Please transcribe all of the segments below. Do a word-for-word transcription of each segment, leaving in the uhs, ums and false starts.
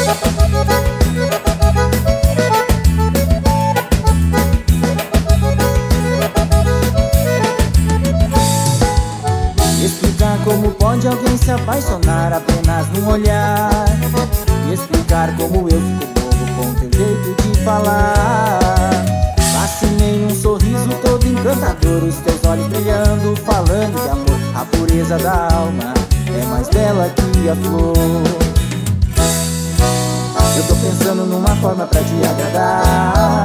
Explicar como pode alguém se apaixonar apenas num olhar. E explicar como eu fico bobo com teu jeito de falar. Fascinei num sorriso todo encantador, os teus olhos brilhando, falando de amor. A pureza da alma é mais bela que a flor. Eu tô pensando numa forma pra te agradar.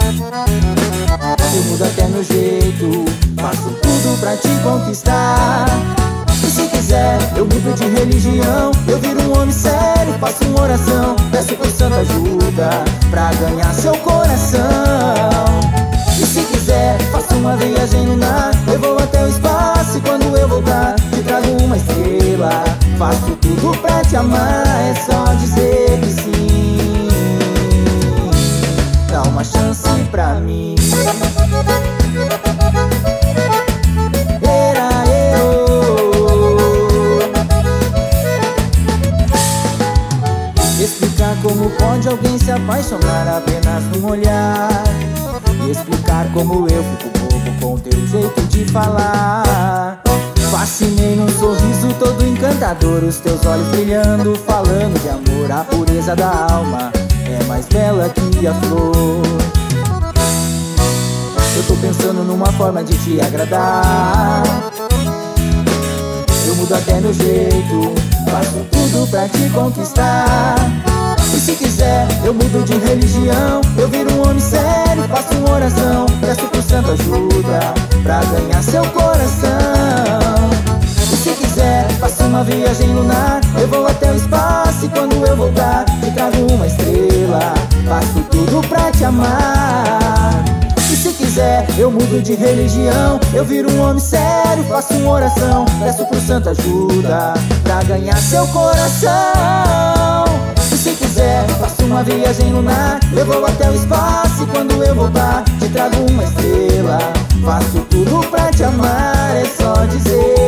Eu mudo até meu jeito, faço tudo pra te conquistar. E se quiser, eu mudo de religião, eu viro um homem sério, faço uma oração, peço por santa ajuda pra ganhar seu coração. E se quiser, faço uma viagem lunar, eu vou até o espaço e quando eu voltar, te trago uma estrela. Faço tudo pra te amar, é só dizer que sim. Dá uma chance pra mim. Explicar como pode alguém se apaixonar apenas num olhar. E explicar como eu fico bobo com teu jeito de falar. Fascinei num sorriso todo encantador, os teus olhos brilhando, falando de amor. A pureza da alma é mais bela que a flor. Eu tô pensando numa forma de te agradar. Eu mudo até meu jeito, faço tudo pra te conquistar. E se quiser, eu mudo de religião, eu viro um homem sério, faço uma oração, peço por santa ajuda pra ganhar seu coração. E se quiser, faço uma viagem lunar, eu vou até o espaço e quando eu voltar, te trago uma estrela. Faço tudo pra te amar. E se quiser, eu mudo de religião, eu viro um homem sério, faço uma oração, peço por santa ajuda pra ganhar seu coração. E se quiser, faço uma viagem lunar, eu vou até o espaço e quando eu voltar, te trago uma estrela. Faço tudo pra te amar, é só dizer